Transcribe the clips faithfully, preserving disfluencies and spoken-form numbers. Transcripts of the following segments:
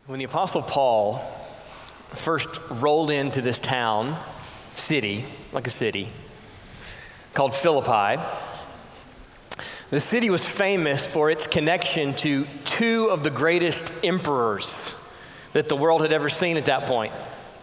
When the Apostle Paul first rolled into this town, city, like a city, called Philippi, the city was famous for its connection to two of the greatest emperors that the world had ever seen at that point.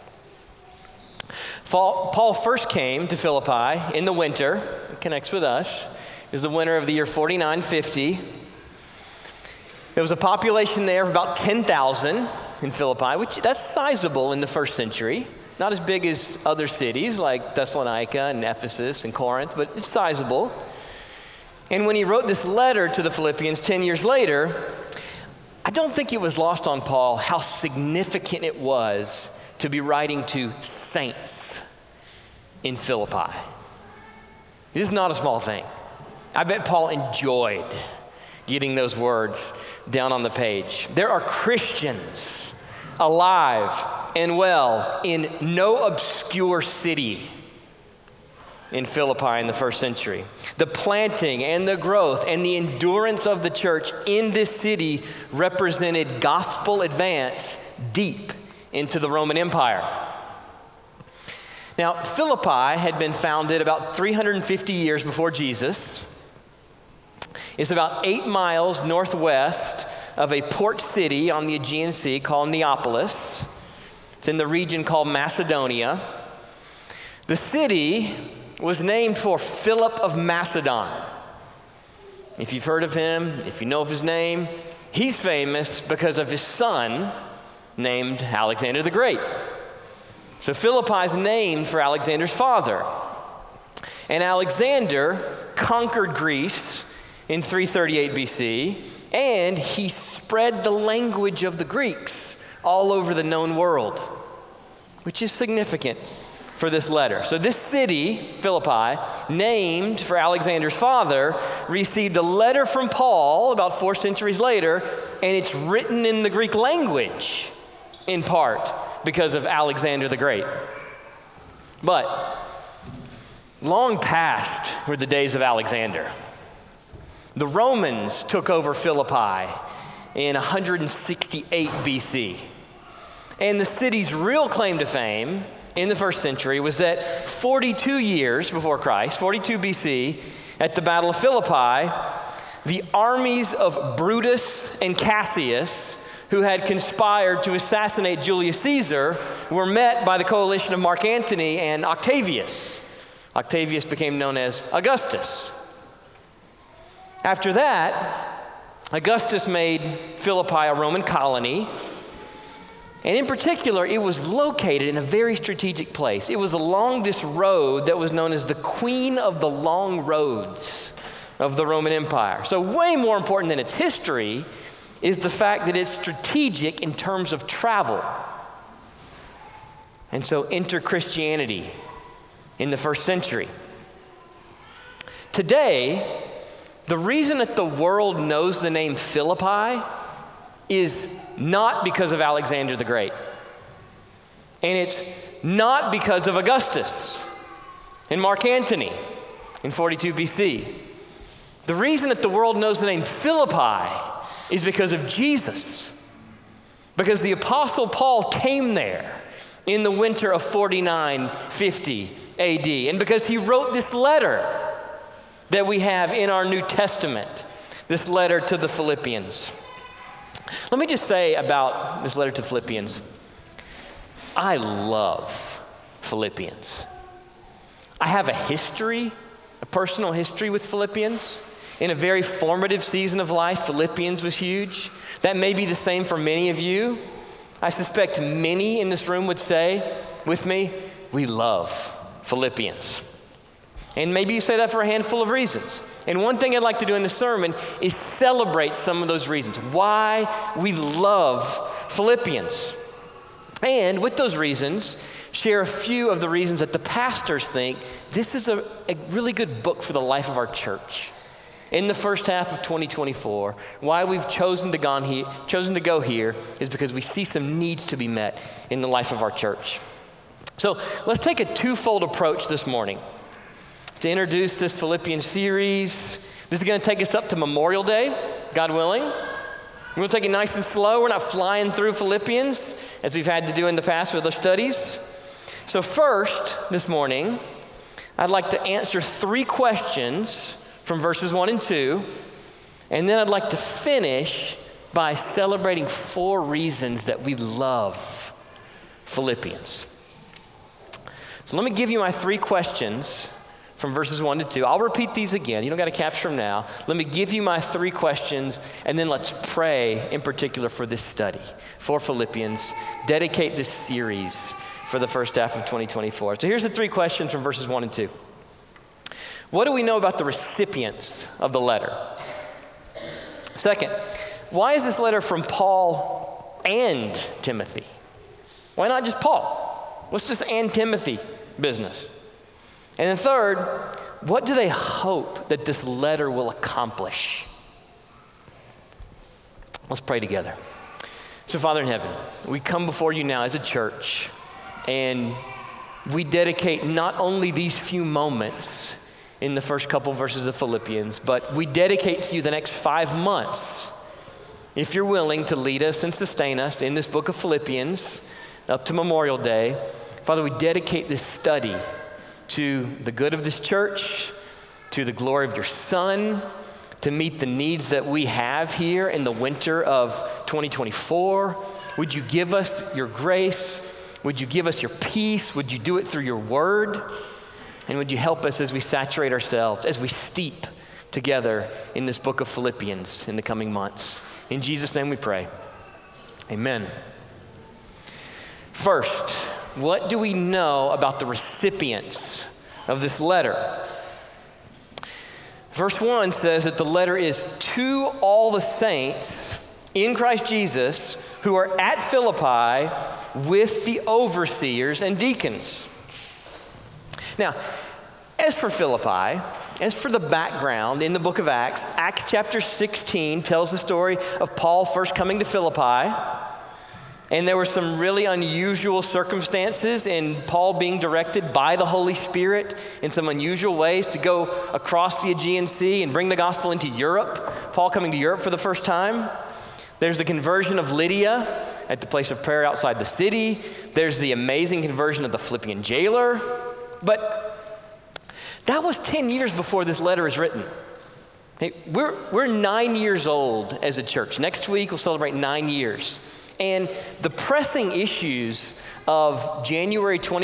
Paul first came to Philippi in the winter. It connects with us. It was the winter of the year forty-nine fifty. There was a population there of about ten thousand in Philippi, which that's sizable in the first century. Not as big as other cities like Thessalonica and Ephesus and Corinth, but it's sizable. And when he wrote this letter to the Philippians ten years later, I don't think it was lost on Paul how significant it was to be writing to saints in Philippi. This is not a small thing. I bet Paul enjoyed getting those words down on the page. There are Christians alive and well in no obscure city in Philippi in the first century. The planting and the growth and the endurance of the church in this city represented gospel advance deep into the Roman Empire. Now, Philippi had been founded about three hundred fifty years before Jesus. It's about eight miles northwest of a port city on the Aegean Sea called Neapolis. It's in the region called Macedonia. The city was named for Philip of Macedon. If you've heard of him, if you know of his name, he's famous because of his son named Alexander the Great. So Philippi is named for Alexander's father. And Alexander conquered Greece in three thirty-eight B C, and he spread the language of the Greeks all over the known world, which is significant for this letter. So this city, Philippi, named for Alexander's father, received a letter from Paul about four centuries later, and it's written in the Greek language, in part because of Alexander the Great. But long past were the days of Alexander. The Romans took over Philippi in one hundred sixty-eight B C. And the city's real claim to fame in the first century was that forty-two years before Christ, forty-two B C, at the Battle of Philippi, the armies of Brutus and Cassius, who had conspired to assassinate Julius Caesar, were met by the coalition of Mark Antony and Octavius. Octavius became known as Augustus. After that, Augustus made Philippi a Roman colony, and in particular, it was located in a very strategic place. It was along this road that was known as the Queen of the Long Roads of the Roman Empire. So way more important than its history is the fact that it's strategic in terms of travel. And so enter Christianity in the first century. Today, the reason that the world knows the name Philippi is not because of Alexander the Great. And it's not because of Augustus and Mark Antony in forty-two B C. The reason that the world knows the name Philippi is because of Jesus. Because the Apostle Paul came there in the winter of forty-nine fifty A D. And because he wrote this letter that we have in our New Testament, this letter to the Philippians. Let me just say about this letter to Philippians, I love Philippians. I have a history, a personal history with Philippians. In a very formative season of life, Philippians was huge. That may be the same for many of you. I suspect many in this room would say with me, we love Philippians. And maybe you say that for a handful of reasons. And one thing I'd like to do in this sermon is celebrate some of those reasons, why we love Philippians. And with those reasons, share a few of the reasons that the pastors think this is a, a really good book for the life of our church. In the first half of twenty twenty-four, why we've chosen to, gone he, chosen to go here is because we see some needs to be met in the life of our church. So let's take a twofold approach this morning to introduce this Philippians series. This is going to take us up to Memorial Day, God willing. We're going to take it nice and slow. We're not flying through Philippians as we've had to do in the past with other studies. So first, this morning, I'd like to answer three questions from verses one and two, and then I'd like to finish by celebrating four reasons that we love Philippians. So let me give you my three questions from verses one to two. I'll repeat these again. You don't got to capture them now. Let me give you my three questions, and then let's pray in particular for this study, for Philippians. Dedicate this series for the first half of twenty twenty-four. So here's the three questions from verses one and two. What do we know about the recipients of the letter? Second, why is this letter from Paul and Timothy? Why not just Paul? What's this and Timothy business? And then third, what do they hope that this letter will accomplish? Let's pray together. So Father in heaven, we come before you now as a church, and we dedicate not only these few moments in the first couple verses of Philippians, but we dedicate to you the next five months, if you're willing to lead us and sustain us in this book of Philippians up to Memorial Day. Father, we dedicate this study to the good of this church, to the glory of your Son, to meet the needs that we have here in the winter of twenty twenty-four. Would you give us your grace? Would you give us your peace? Would you do it through your word? And would you help us as we saturate ourselves, as we steep together in this book of Philippians in the coming months? In Jesus' name we pray. Amen. First, what do we know about the recipients of this letter? Verse one says that the letter is to all the saints in Christ Jesus who are at Philippi with the overseers and deacons. Now, as for Philippi, as for the background in the book of Acts, Acts chapter sixteen tells the story of Paul first coming to Philippi. And there were some really unusual circumstances in Paul being directed by the Holy Spirit in some unusual ways to go across the Aegean Sea and bring the gospel into Europe. Paul coming to Europe for the first time. There's the conversion of Lydia at the place of prayer outside the city. There's the amazing conversion of the Philippian jailer. But that was ten years before this letter is written. Hey, we're, we're nine years old as a church. Next week we'll celebrate nine years. And the pressing issues of January twenty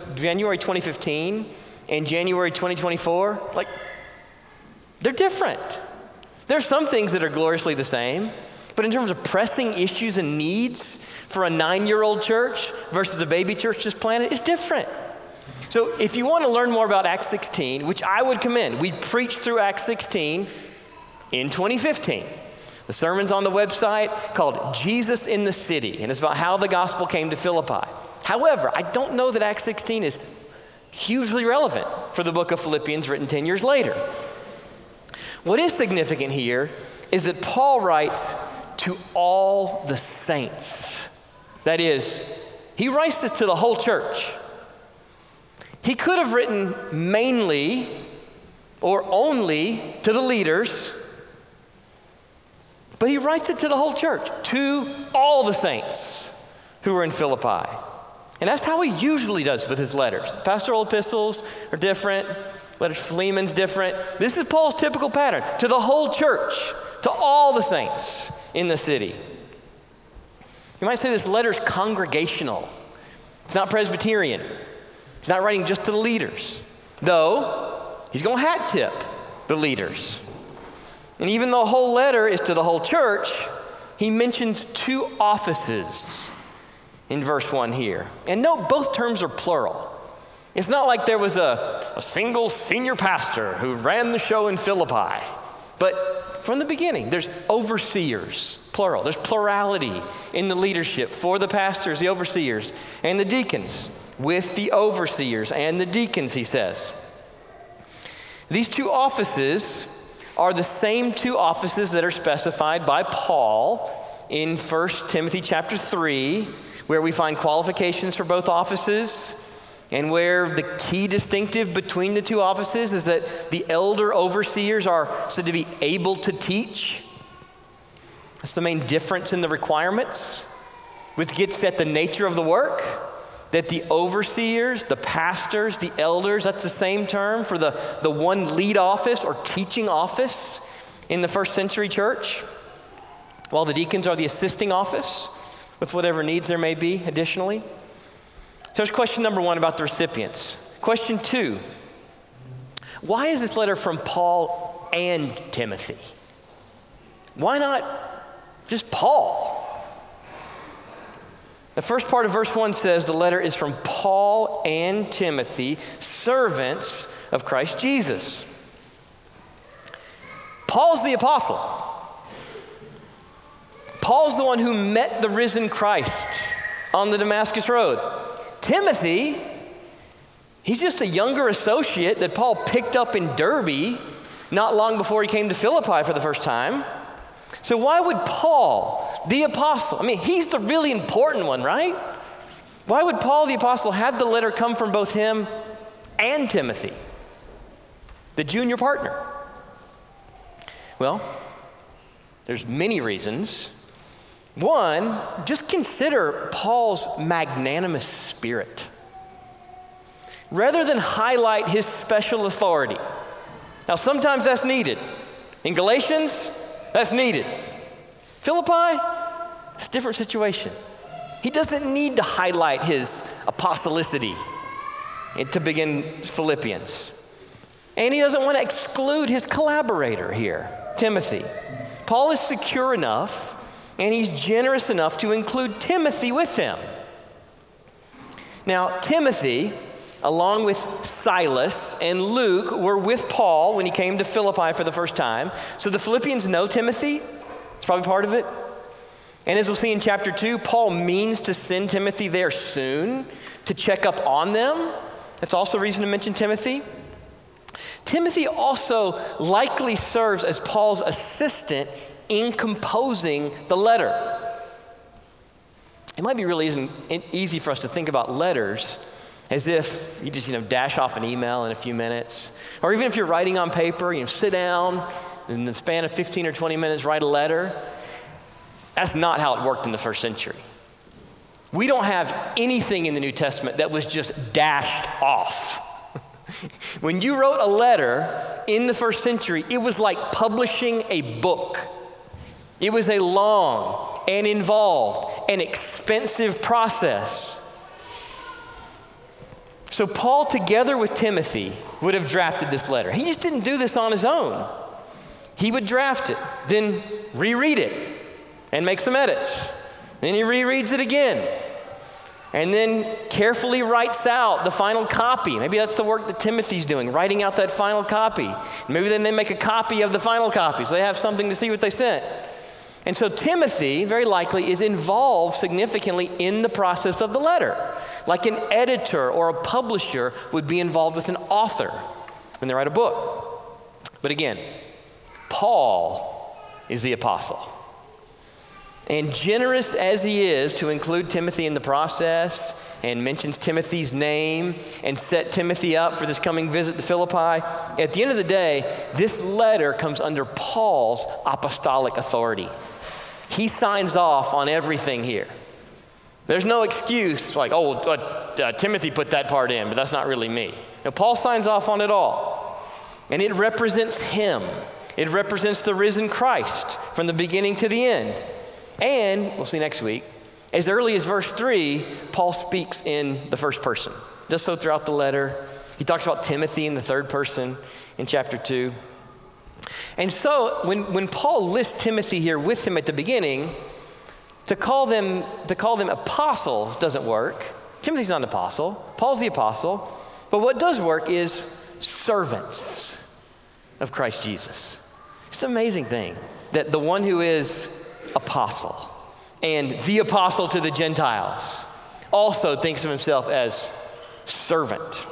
fifteen and January twenty twenty-four, like, they're different. There's some things that are gloriously the same, but in terms of pressing issues and needs for a nine-year-old church versus a baby church just planted, it's different. So if you want to learn more about Acts sixteen, which I would commend, we preached through Acts sixteen in twenty fifteen. The sermon's on the website called Jesus in the City, and it's about how the gospel came to Philippi. However, I don't know that Acts sixteen is hugely relevant for the book of Philippians written ten years later. What is significant here is that Paul writes to all the saints. That is, he writes it to the whole church. He could have written mainly or only to the leaders, but he writes it to the whole church, to all the saints who are in Philippi. And that's how he usually does with his letters. Pastoral epistles are different. Letters to Philemon's different. This is Paul's typical pattern, to the whole church, to all the saints in the city. You might say this letter's congregational. It's not Presbyterian. He's not writing just to the leaders, though he's going to hat tip the leaders. And even though the whole letter is to the whole church, he mentions two offices in verse one here. And note, both terms are plural. It's not like there was a, a single senior pastor who ran the show in Philippi. But from the beginning, there's overseers, plural. There's plurality in the leadership for the pastors, the overseers, and the deacons, with the overseers and the deacons, he says. These two offices are the same two offices that are specified by Paul in First Timothy chapter three, where we find qualifications for both offices, and where the key distinctive between the two offices is that the elder overseers are said to be able to teach. That's the main difference in the requirements, which gets at the nature of the work, that the overseers, the pastors, the elders, that's the same term for the, the one lead office or teaching office in the first century church, while the deacons are the assisting office with whatever needs there may be additionally. So there's question number one about the recipients. Question two, why is this letter from Paul and Timothy? Why not just Paul? The first part of verse one says the letter is from Paul and Timothy, servants of Christ Jesus. Paul's the apostle. Paul's the one who met the risen Christ on the Damascus Road. Timothy, he's just a younger associate that Paul picked up in Derbe not long before he came to Philippi for the first time. So why would Paul, the apostle, I mean, he's the really important one, right? Why would Paul, the apostle, have the letter come from both him and Timothy, the junior partner? Well, there's many reasons. One, just consider Paul's magnanimous spirit. Rather than highlight his special authority. Now, sometimes that's needed. In Galatians, that's needed. Philippi, it's a different situation. He doesn't need to highlight his apostolicity to begin Philippians. And he doesn't want to exclude his collaborator here, Timothy. Paul is secure enough and he's generous enough to include Timothy with him. Now, Timothy, along with Silas and Luke, were with Paul when he came to Philippi for the first time. So the Philippians know Timothy. It's probably part of it. And as we'll see in chapter two, Paul means to send Timothy there soon to check up on them. That's also a reason to mention Timothy. Timothy also likely serves as Paul's assistant in composing the letter. It might be really easy, easy for us to think about letters as if you just, you know, dash off an email in a few minutes. Or even if you're writing on paper, you know, sit down, in the span of fifteen or twenty minutes, write a letter. That's not how it worked in the first century. We don't have anything in the New Testament that was just dashed off. When you wrote a letter in the first century, it was like publishing a book. It was a long and involved and expensive process. So Paul, together with Timothy, would have drafted this letter. He just didn't do this on his own. He would draft it, then reread it, and make some edits. Then he rereads it again, and then carefully writes out the final copy. Maybe that's the work that Timothy's doing, writing out that final copy. Maybe then they make a copy of the final copy, so they have something to see what they sent. And so Timothy, very likely, is involved significantly in the process of the letter, like an editor or a publisher would be involved with an author when they write a book. But again, Paul is the apostle. And generous as he is to include Timothy in the process and mentions Timothy's name and set Timothy up for this coming visit to Philippi, at the end of the day, this letter comes under Paul's apostolic authority. He signs off on everything here. There's no excuse like, oh, uh, uh, Timothy put that part in, but that's not really me. No, Paul signs off on it all. And it represents him. It represents the risen Christ from the beginning to the end. And, we'll see next week, as early as verse three, Paul speaks in the first person. Just so throughout the letter. He talks about Timothy in the third person in chapter two. And so when, when Paul lists Timothy here with him at the beginning, to call them to call them apostles doesn't work. Timothy's not an apostle. Paul's the apostle. But what does work is servants of Christ Jesus. It's an amazing thing that the one who is apostle and the apostle to the Gentiles also thinks of himself as servant.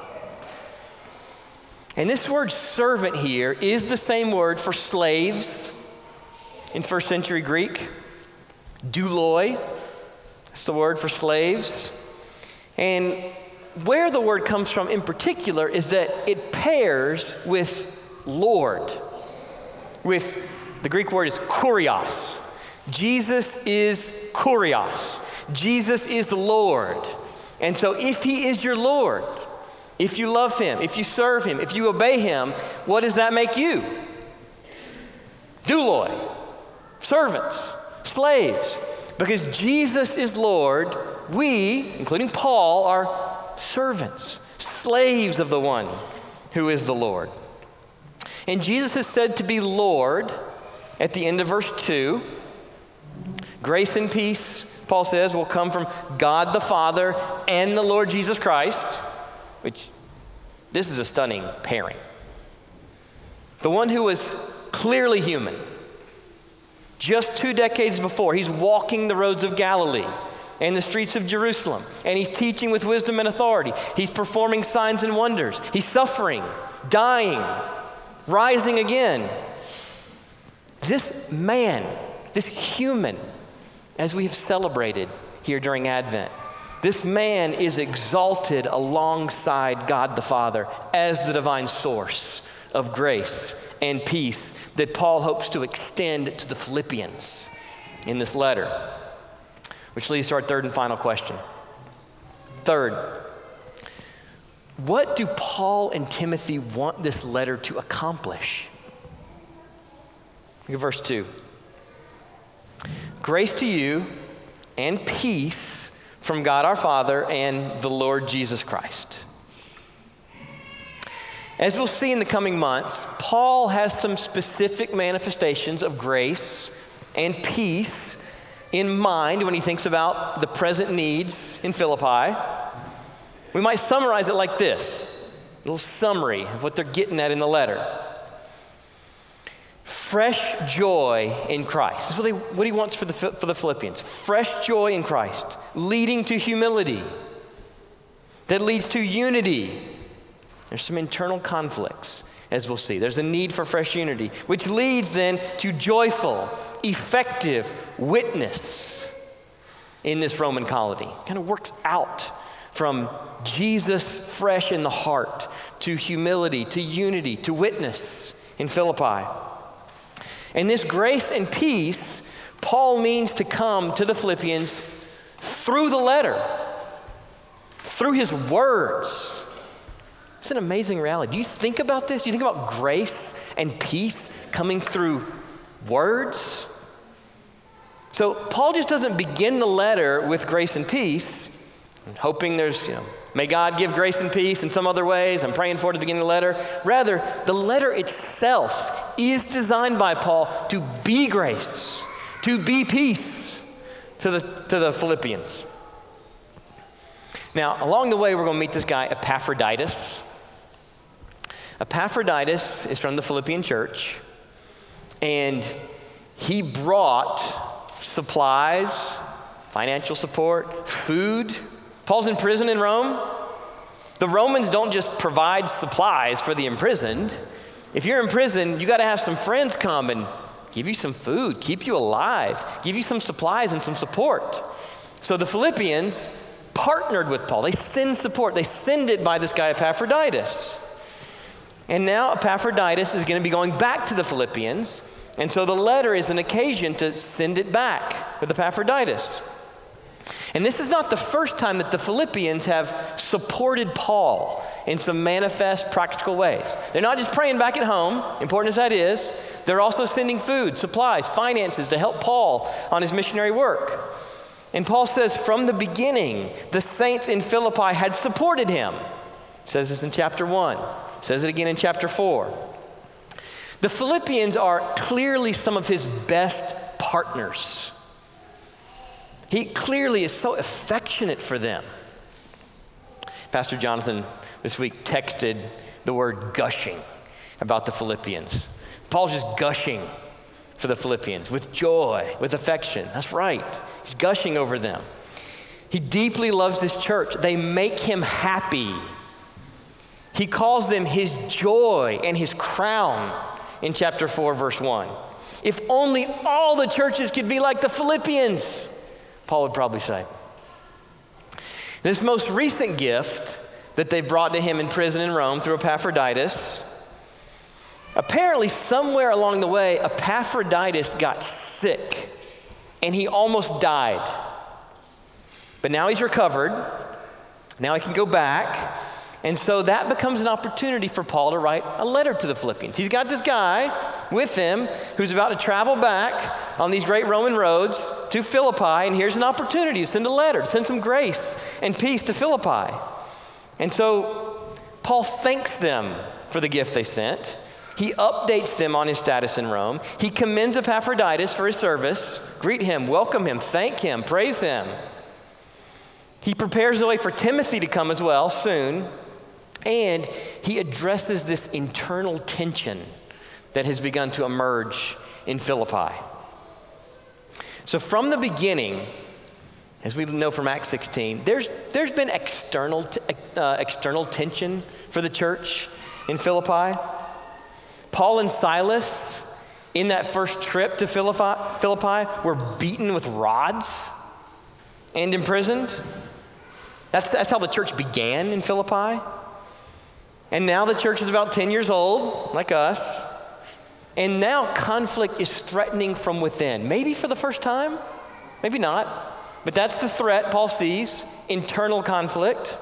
And this word servant here is the same word for slaves in first century Greek. Douloi, that's the word for slaves. And where the word comes from in particular is that it pairs with Lord, with the Greek word is kurios. Jesus is Kurios. Jesus is the Lord. And so if he is your Lord, if you love him, if you serve him, if you obey him, what does that make you? Douloi, servants, slaves. Because Jesus is Lord, we, including Paul, are servants, slaves of the one who is the Lord. And Jesus is said to be Lord at the end of verse two. Grace and peace, Paul says, will come from God the Father and the Lord Jesus Christ, which this is a stunning pairing. The one who was clearly human. Just two decades before, he's walking the roads of Galilee and the streets of Jerusalem, and he's teaching with wisdom and authority. He's performing signs and wonders. He's suffering, dying, rising again. This man, this human, as we have celebrated here during Advent, this man is exalted alongside God the Father as the divine source of grace and peace that Paul hopes to extend to the Philippians in this letter. Which leads to our third and final question. Third, what do Paul and Timothy want this letter to accomplish? Look at verse two. Grace to you and peace from God our Father and the Lord Jesus Christ. As we'll see in the coming months, Paul has some specific manifestations of grace and peace in mind when he thinks about the present needs in Philippi. We might summarize it like this, a little summary of what they're getting at in the letter. Fresh joy in Christ. That's what, they, what he wants for the, for the Philippians. Fresh joy in Christ, leading to humility, that leads to unity. There's some internal conflicts, as we'll see. There's a need for fresh unity, which leads then to joyful, effective witness in this Roman colony. Kind of works out from Jesus fresh in the heart to humility, to unity, to witness in Philippi. And this grace and peace, Paul means to come to the Philippians through the letter, through his words. It's an amazing reality. Do you think about this? Do you think about grace and peace coming through words? So Paul just doesn't begin the letter with grace and peace, and hoping there's, you know, may God give grace and peace in some other ways. I'm praying for it at the beginning of the letter. Rather, the letter itself is designed by Paul to be grace, to be peace to the, to the Philippians. Now, along the way, we're going to meet this guy, Epaphroditus. Epaphroditus is from the Philippian church, and he brought supplies, financial support, food. Paul's in prison in Rome. The Romans don't just provide supplies for the imprisoned. If you're in prison, you got to have some friends come and give you some food, keep you alive, give you some supplies and some support. So the Philippians partnered with Paul. They send support. They send it by this guy Epaphroditus. And now Epaphroditus is going to be going back to the Philippians. And so the letter is an occasion to send it back with Epaphroditus. And this is not the first time that the Philippians have supported Paul in some manifest, practical ways. They're not just praying back at home, important as that is. They're also sending food, supplies, finances to help Paul on his missionary work. And Paul says from the beginning, the saints in Philippi had supported him. He says this in chapter one. He says it again in chapter four. The Philippians are clearly some of his best partners. He clearly is so affectionate for them. Pastor Jonathan this week texted the word gushing about the Philippians. Paul's just gushing for the Philippians with joy, with affection. That's right. He's gushing over them. He deeply loves this church. They make him happy. He calls them his joy and his crown in chapter four, verse one. If only all the churches could be like the Philippians, Paul would probably say. This most recent gift that they brought to him in prison in Rome through Epaphroditus, apparently somewhere along the way, Epaphroditus got sick and he almost died. But now he's recovered. Now he can go back. And so that becomes an opportunity for Paul to write a letter to the Philippians. He's got this guy with him who's about to travel back on these great Roman roads to Philippi, and here's an opportunity to send a letter, to send some grace and peace to Philippi. And so Paul thanks them for the gift they sent. He updates them on his status in Rome. He commends Epaphroditus for his service. Greet him, welcome him, thank him, praise him. He prepares the way for Timothy to come as well soon. And he addresses this internal tension that has begun to emerge in Philippi. So from the beginning, as we know from Acts sixteen, there's, there's been external, t- uh, external tension for the church in Philippi. Paul and Silas, in that first trip to Philippi, Philippi were beaten with rods and imprisoned. That's, that's how the church began in Philippi. And now the church is about ten years old, like us. And now conflict is threatening from within. Maybe for the first time, maybe not. But that's the threat Paul sees, internal conflict.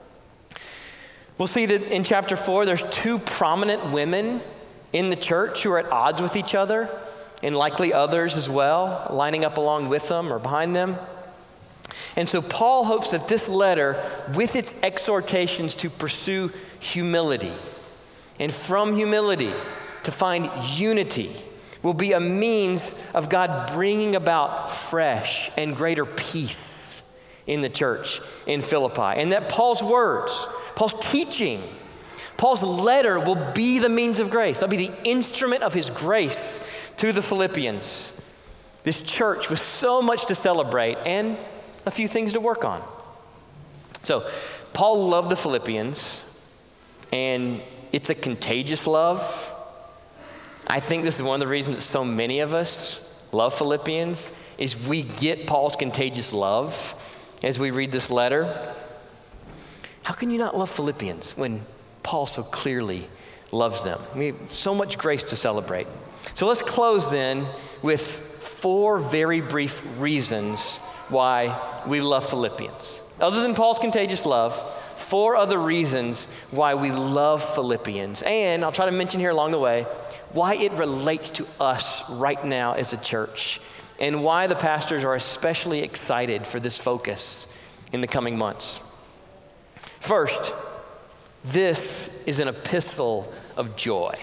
We'll see that in chapter four, there's two prominent women in the church who are at odds with each other, and likely others as well, lining up along with them or behind them. And so Paul hopes that this letter, with its exhortations to pursue humility, and from humility to find unity, will be a means of God bringing about fresh and greater peace in the church in Philippi. And that Paul's words, Paul's teaching, Paul's letter will be the means of grace. That'll be the instrument of his grace to the Philippians. This church with so much to celebrate and a few things to work on. So, Paul loved the Philippians, and it's a contagious love. I think this is one of the reasons that so many of us love Philippians, is we get Paul's contagious love as we read this letter. How can you not love Philippians when Paul so clearly loves them? We have so much grace to celebrate. So let's close then with four very brief reasons why we love Philippians. Other than Paul's contagious love, four other reasons why we love Philippians. And I'll try to mention here along the way why it relates to us right now as a church, and why the pastors are especially excited for this focus in the coming months. First, this is an epistle of joy.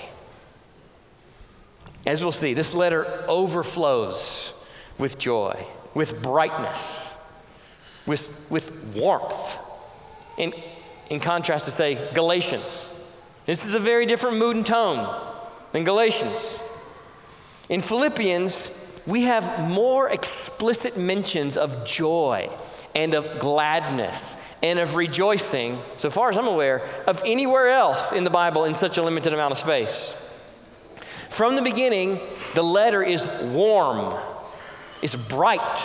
As we'll see, this letter overflows with joy, with brightness, with, with warmth. In, in contrast to, say, Galatians. This is a very different mood and tone than Galatians. In Philippians, we have more explicit mentions of joy and of gladness and of rejoicing, so far as I'm aware, of anywhere else in the Bible in such a limited amount of space. From the beginning, the letter is warm, it's bright.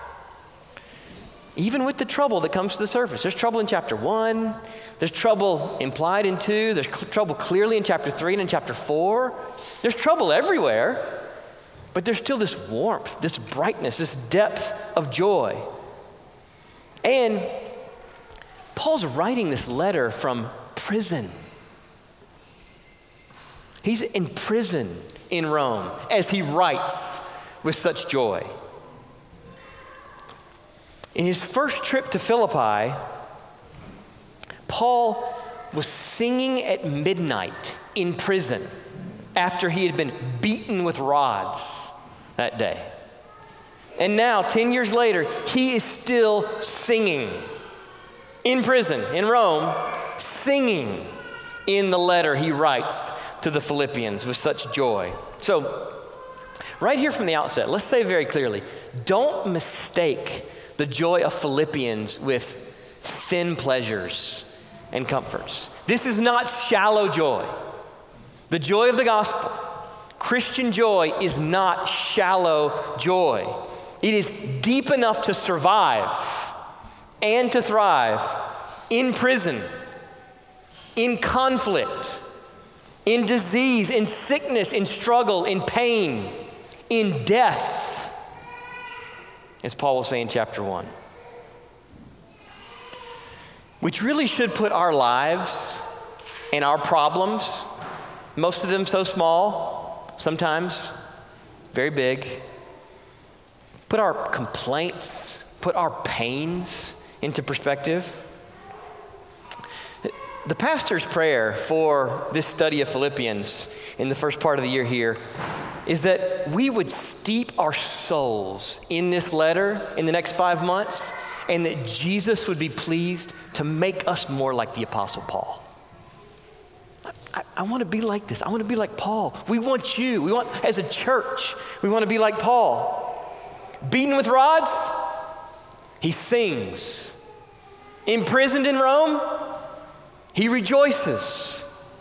Even with the trouble that comes to the surface. There's trouble in chapter one, there's trouble implied in two, there's cl- trouble clearly in chapter three and in chapter four. There's trouble everywhere, but there's still this warmth, this brightness, this depth of joy. And Paul's writing this letter from prison. He's in prison in Rome as he writes with such joy. In his first trip to Philippi, Paul was singing at midnight in prison after he had been beaten with rods that day. And now, ten years later, he is still singing in prison in Rome, singing in the letter he writes to the Philippians with such joy. So, right here from the outset, let's say very clearly, don't mistake the joy of Philippians with thin pleasures and comforts. This is not shallow joy. The joy of the gospel, Christian joy, is not shallow joy. It is deep enough to survive and to thrive in prison, in conflict, in disease, in sickness, in struggle, in pain, in death. as Paul will say in chapter one. Which really should put our lives and our problems, most of them so small, sometimes very big, put our complaints, put our pains into perspective. The pastor's prayer for this study of Philippians in the first part of the year here is that we would steep our souls in this letter in the next five months and that Jesus would be pleased to make us more like the Apostle Paul. I, I want to be like this. I want to be like Paul. We want you. We want, as a church, we want to be like Paul. Beaten with rods, he sings. Imprisoned in Rome, he rejoices.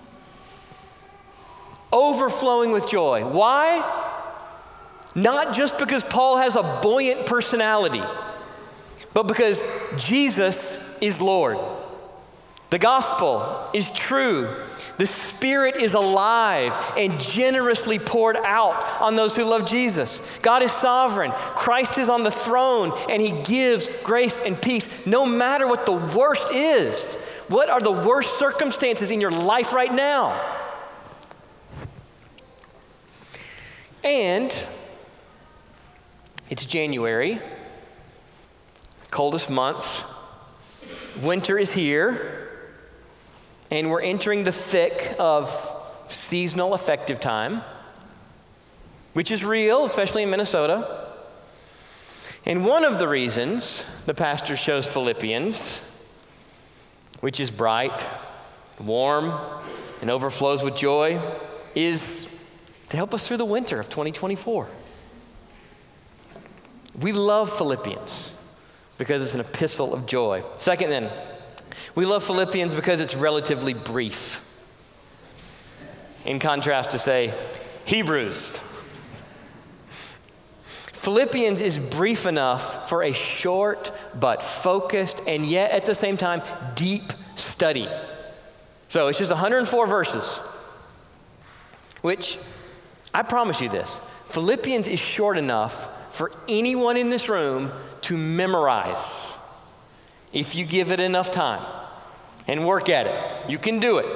Overflowing with joy. Why? Not just because Paul has a buoyant personality, but because Jesus is Lord. The gospel is true. The Spirit is alive and generously poured out on those who love Jesus. God is sovereign. Christ is on the throne, and he gives grace and peace no matter what the worst is. What are the worst circumstances in your life right now? And it's January, coldest month. Winter is here, and we're entering the thick of seasonal affective time, which is real, especially in Minnesota. And one of the reasons the pastor chose Philippians, which is bright, warm, and overflows with joy, is to help us through the winter of twenty twenty-four. We love Philippians because it's an epistle of joy. Second then, we love Philippians because it's relatively brief. In contrast to, say, Hebrews. Philippians is brief enough for a short but focused and yet at the same time deep study. So it's just one hundred four verses, which I promise you this, Philippians is short enough for anyone in this room to memorize if you give it enough time and work at it. You can do it.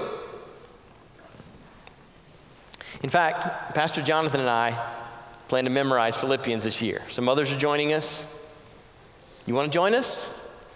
In fact, Pastor Jonathan and I plan to memorize Philippians this year. Some others are joining us. You want to join us?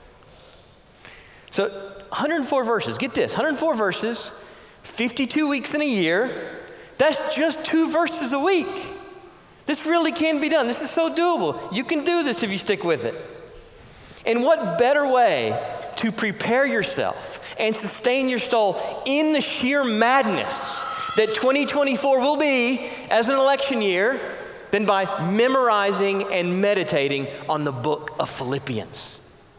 So one hundred four verses. Get this, one hundred four verses, fifty-two weeks in a year. That's just two verses a week. This really can be done. This is so doable. You can do this if you stick with it. And what better way to prepare yourself and sustain your soul in the sheer madness that twenty twenty-four will be as an election year than by memorizing and meditating on the book of Philippians.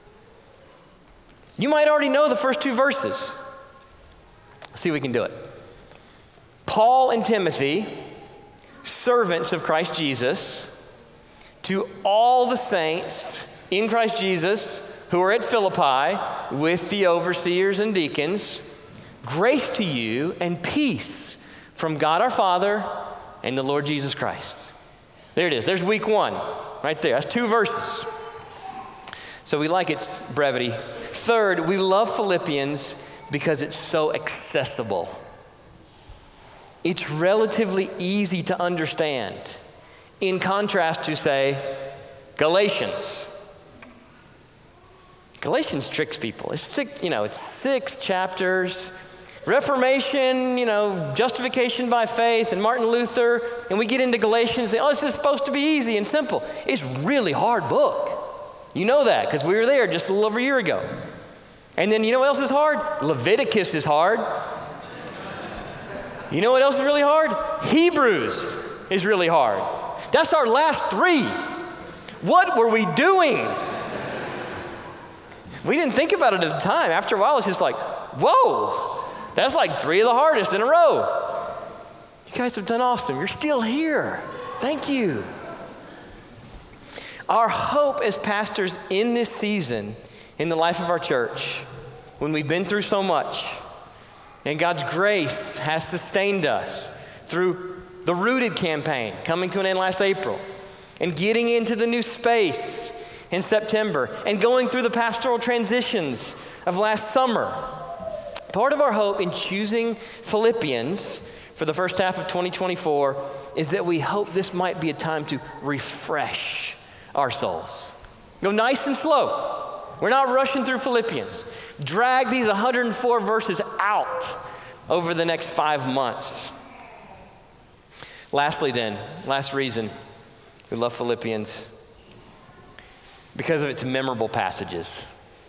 You might already know the first two verses. Let's see if we can do it. Paul and Timothy, servants of Christ Jesus, to all the saints in Christ Jesus who are at Philippi with the overseers and deacons, grace to you and peace from God our Father and the Lord Jesus Christ. There it is. There's week one right there. That's two verses. So we like its brevity. Third, we love Philippians because it's so accessible. It's relatively easy to understand, in contrast to, say, Galatians. Galatians tricks people. It's six, you know, it's six chapters. Reformation, you know, justification by faith, and Martin Luther, and we get into Galatians and, oh, this is supposed to be easy and simple. It's a really hard book. You know that because we were there just a little over a year ago. And then you know what else is hard? Leviticus is hard. You know what else is really hard? Hebrews is really hard. That's our last three. What were we doing? We didn't think about it at the time. After a while, it's just like, whoa, that's like three of the hardest in a row. You guys have done awesome. You're still here. Thank you. Our hope as pastors in this season, in the life of our church, when we've been through so much, and God's grace has sustained us through the Rooted campaign coming to an end last April, and getting into the new space in September and going through the pastoral transitions of last summer. Part of our hope in choosing Philippians for the first half of twenty twenty-four is that we hope this might be a time to refresh our souls. Go nice and slow. We're not rushing through Philippians. Drag these one hundred four verses out over the next five months. Lastly then, last reason we love Philippians, because of its memorable passages.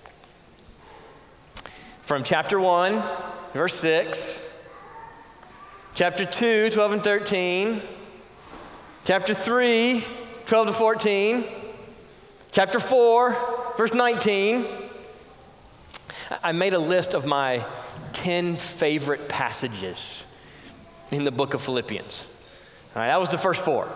From chapter one, verse six, chapter two, twelve and thirteen, chapter three, twelve to fourteen, chapter four, verse nineteen. I made a list of my ten favorite passages in the book of Philippians. All right, that was the first four.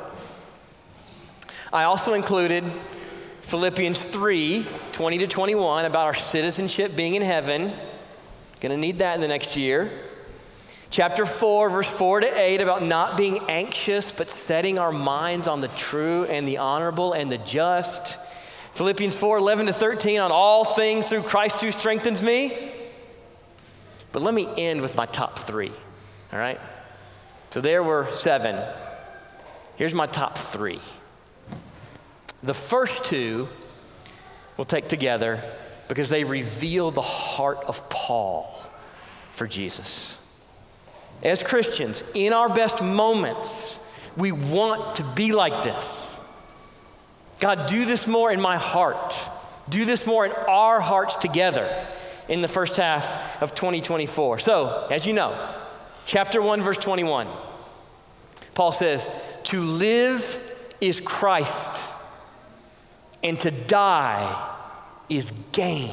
I also included Philippians three, twenty to twenty-one, about our citizenship being in heaven. Gonna need that in the next year. Chapter four, verse four to eight, about not being anxious, but setting our minds on the true and the honorable and the just. Philippians four, eleven to thirteen, on all things through Christ who strengthens me. But let me end with my top three, all right? So there were seven. Here's my top three. The first two we'll take together because they reveal the heart of Paul for Jesus. As Christians, in our best moments, we want to be like this. God, do this more in my heart. Do this more in our hearts together in the first half of twenty twenty-four. So, as you know, chapter one, verse twenty-one, Paul says, to live is Christ, and to die is gain.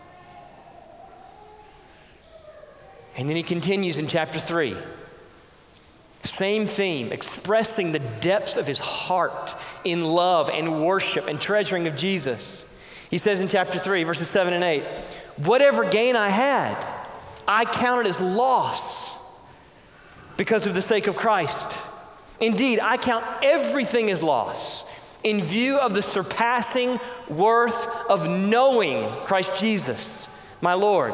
And then he continues in chapter three. Same theme, expressing the depths of his heart in love and worship and treasuring of Jesus. He says in chapter three, verses seven and eight, whatever gain I had, I counted as loss because of the sake of Christ. Indeed, I count everything as loss in view of the surpassing worth of knowing Christ Jesus, my Lord.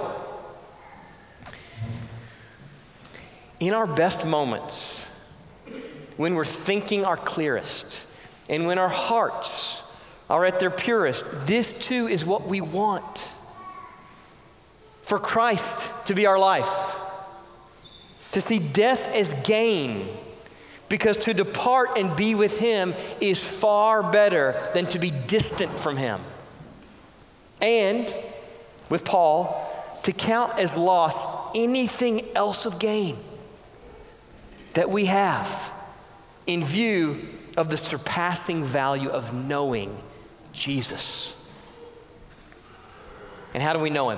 In our best moments, when we're thinking our clearest, and when our hearts are at their purest, this too is what we want. For Christ to be our life. To see death as gain, because to depart and be with him is far better than to be distant from him. And, with Paul, to count as loss anything else of gain that we have in view of the surpassing value of knowing Jesus. And how do we know him?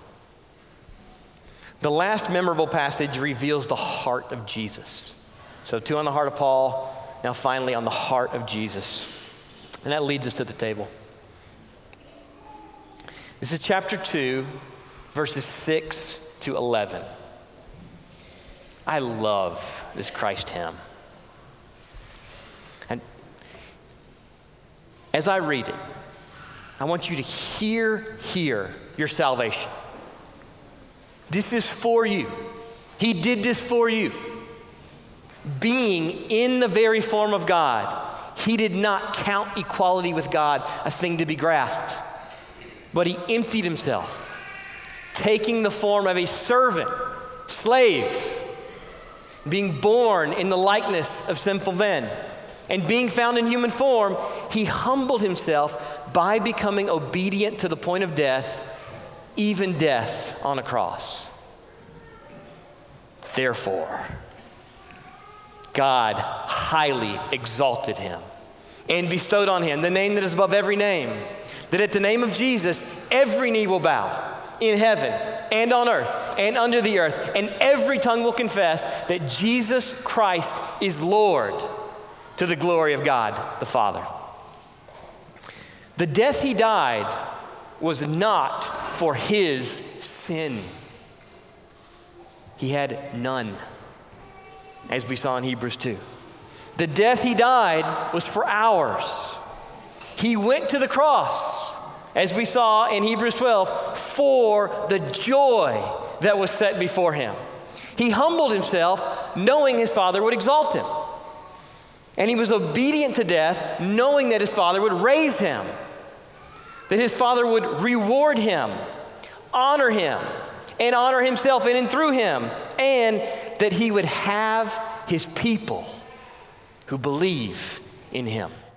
The last memorable passage reveals the heart of Jesus. So two on the heart of Paul, now finally on the heart of Jesus. And that leads us to the table. This is chapter two, verses six to eleven. I love this Christ hymn. And as I read it, I want you to hear here your salvation. This is for you. He did this for you. Being in the very form of God, he did not count equality with God a thing to be grasped, but he emptied himself, taking the form of a servant, slave, being born in the likeness of sinful men, and being found in human form, he humbled himself by becoming obedient to the point of death, even death on a cross. Therefore, God highly exalted him and bestowed on him the name that is above every name, that at the name of Jesus, every knee will bow in heaven and on earth and under the earth, and every tongue will confess that Jesus Christ is Lord, to the glory of God the Father. The death he died was not for his sin. He had none, as we saw in Hebrews two. The death he died was for ours. He went to the cross, as we saw in Hebrews twelve, for the joy that was set before him. He humbled himself, knowing his Father would exalt him. And he was obedient to death, knowing that his Father would raise him, that his Father would reward him, honor him, and honor himself in and through him, and that he would have his people who believe in him.